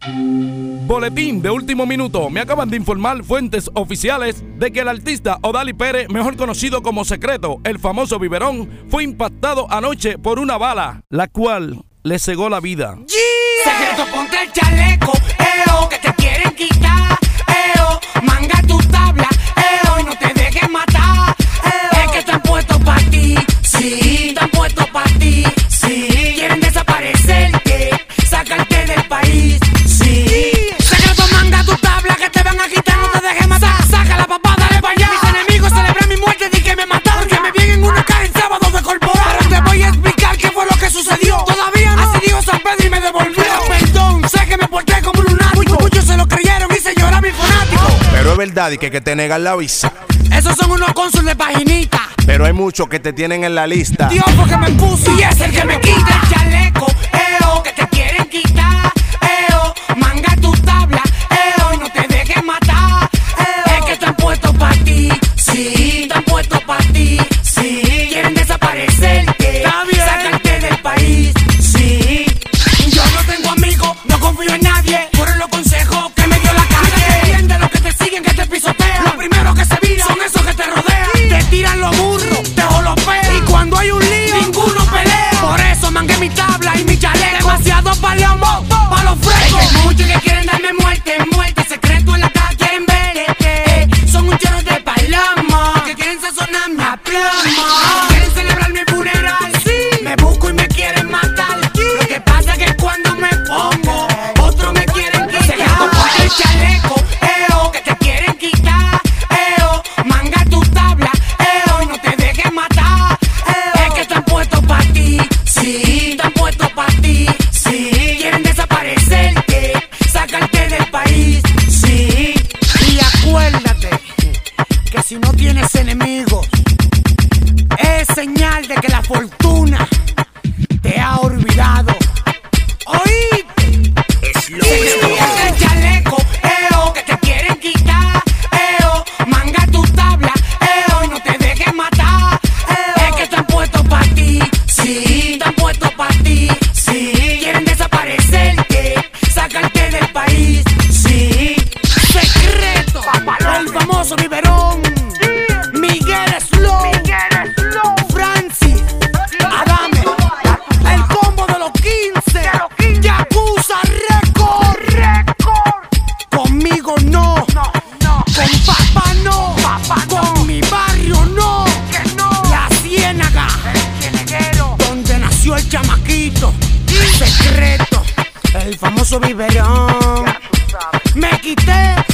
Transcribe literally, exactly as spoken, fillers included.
Boletín de último minuto. Me acaban de informar fuentes oficiales de que el artista Odalis Pérez, mejor conocido como Secreto, el famoso biberón, fue impactado anoche por una bala, la cual le cegó la vida. Yeah. Secreto, ponte el chaleco, eo, que te quieren quitar, eo, manga tu tabla, eo, y no te dejes matar, eo, es que están puestos para ti, sí, están puestos para ti, sí, quieren desaparecerte, sacarte del país, sí. Secreto, manga tu tabla, que te van a quitar, no te dejes matar, saca la papá, dale para allá. Mis enemigos celebran mi muerte, di que me mataron, porque me vi en una caja en sábado de corporal, pero te voy a explicar qué fue lo que sucedió, todavía no, así dijo San Pedro y me devolvió. Perdón, sé que me porté como un lunático, muchos se lo creyeron y se llora mi fanático. Pero es verdad y que, que te negan la visa. Esos son unos cónsules de paginita, pero hay muchos que te tienen en la lista. Dios porque me puso y es el que me quita el chaleco, eo, que te quieren quitar, eo, manga tu tabla, eo, y no te dejes matar, eo, es que están puestos para ti, sí, están puestos para ti, sí, quieren desaparecerte, sacarte del país, sí. Yo no tengo amigos, no confío en nadie, fueron los consejos que me dio la calle. Entiende los que te siguen, que te pisotean, los primeros que se viran son esos que te rodean, te tiran los burros, te jolopean, y cuando hay un lío, ninguno pelea. Por eso mangué mi tabla y mi chaleco, demasiado paleamos, pa' los frescos. Hay muchos que quieren darme muerte, muerte, secreto en la calle, quieren ver, eh, eh, son un chorro de paloma, que quieren sazonarme a plomo, quieren celebrar mi funeral, sí, me busco y me quieren matar, lo que pasa es que cuando me pongo, otros me quieren quitar. Secreto, ponte el chaleco, eo, que te quieren quitar, eo, manga tu tabla, eo, y no te dejes matar, eo, es que están puestos para ti, sí, están puestos para ti, sí, quieren desaparecerte, sacarte del país, sí. Y acuérdate que si no tienes enemigos, es señal de que la fortuna te ha olvidado. ¿Oíste? Es lo que ponte el chaleco, eo, que te quieren quitar, eo, manga tu tabla, eo, y no te dejes matar, eo, es que están puestos para ti, sí, están puestos para ti, sí, quieren desaparecerte, sacarte del país, sí. Secreto, el famoso biberón, Miguel Slow, Francis, Adame, el combo de los quince, Yakuza Record, conmigo no, con papá no, con mi barrio no, la Ciénaga, donde nació el chamaquito, Secreto, el famoso biberón, me quité